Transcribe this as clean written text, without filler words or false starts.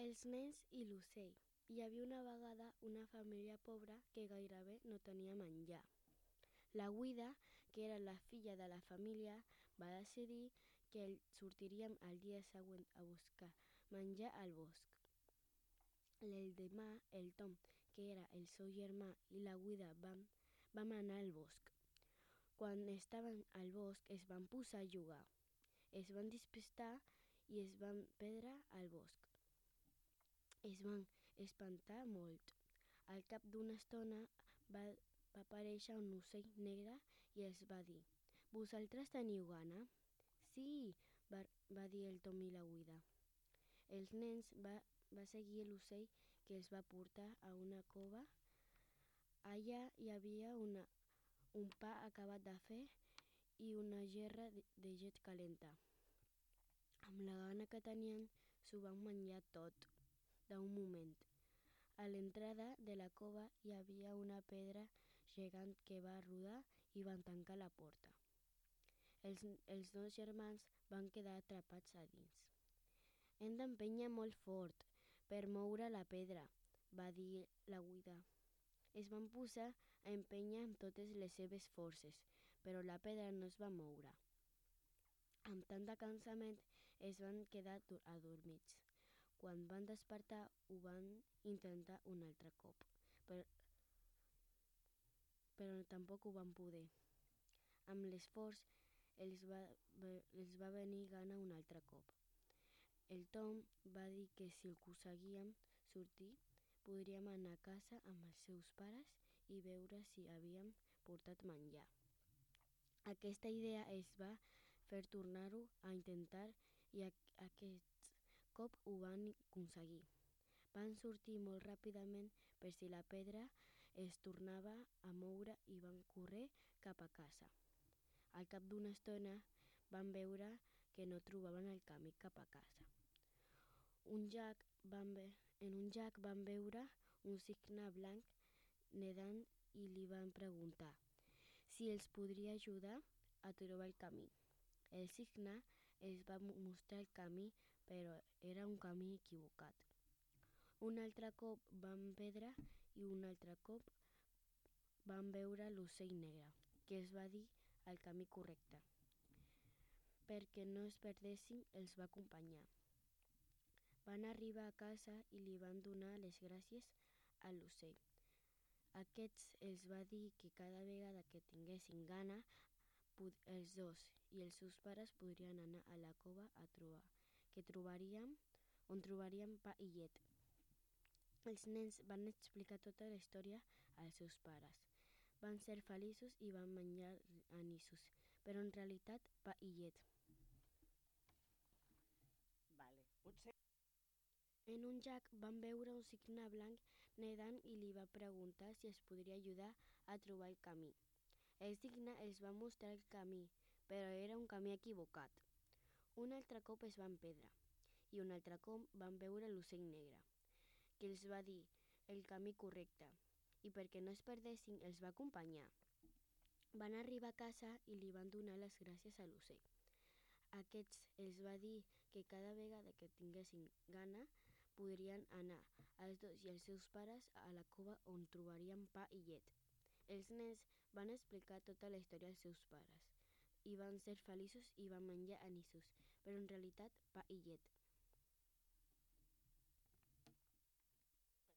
Els nens i l'ocell. Hi havia una vegada una família pobra que gairebé no tenia menjar. La Guida, que era la filla de la família, va decidir que sortiríem el dia següent a buscar menjar al bosc. L'endemà, el Tom, que era el seu germà, i la Guida vam anar al bosc. Quan estaven al bosc es van posar a jugar. Es van despistar i es van perdre al bosc. Es van espantar molt. Al cap d'una estona va aparèixer un ocell negre i els va dir: «Vosaltres teniu gana?» «Sí», va dir el Tom i la Guida. Els nens va seguir l'ocell, que els va portar a una cova. Allà hi havia un pa acabat de fer i una gerra de llet calenta. Amb la gana que tenien, s'ho van menjar tot d'un moment. A l'entrada de la cova hi havia una pedra gegant que va rodar i van tancar la porta. Els dos germans van quedar atrapats a dins. «Hem d'empènyer molt fort per moure la pedra», va dir la Guida. Es van posar a empènyer amb totes les seves forces, però la pedra no es va moure. Amb tant de cansament es van quedar adormits. Quan van despertar ho van intentar un altre cop, però tampoc ho van poder. Amb l'esforç els va venir gana un altre cop. El Tom va dir que si aconseguíem sortir, podríem anar a casa amb els seus pares i veure si havien portat menjar. Aquesta idea es va fer tornar-ho a intentar i aquest cop ho van aconseguir. Van sortir molt ràpidament per si la pedra es tornava a moure i van córrer cap a casa. Al cap d'una estona van veure que no trobaven el camí cap a casa. En un llac van veure un cigne blanc nedant i li van preguntar si els podria ajudar a trobar el camí. El cigne els va mostrar el camí, però era un camí equivocat. Un altre cop van perdre i un altre cop van veure l'ocell negre, que els va dir el camí correcte. Perquè no es perdessin, els va acompanyar. Van arribar a casa i li van donar les gràcies a l'ocell. Aquests els va dir que cada vegada que tinguessin gana, els dos i els seus pares podrien anar a la cova on trobarien pa i llet. Els nens van explicar tota la història als seus pares. Van ser feliços i van menjar anissos, però en realitat pa i llet. En un llac van veure un cigne blanc nedant i li va preguntar si els podria ajudar a trobar el camí. El cigne els va mostrar el camí, però era un camí equivocat. Un altre cop es van perdre i un altre cop van veure l'ocell negre, que els va dir el camí correcte, i perquè no es perdessin els va acompanyar. Van arribar a casa i li van donar les gràcies a l'ocell. Aquests els va dir que cada vegada que tinguessin gana podrien anar els dos i els seus pares a la cova on trobarien pa i llet. Els nens van explicar tota la història als seus pares i van ser feliços i van menjar anissos, però en realitat pa i llet.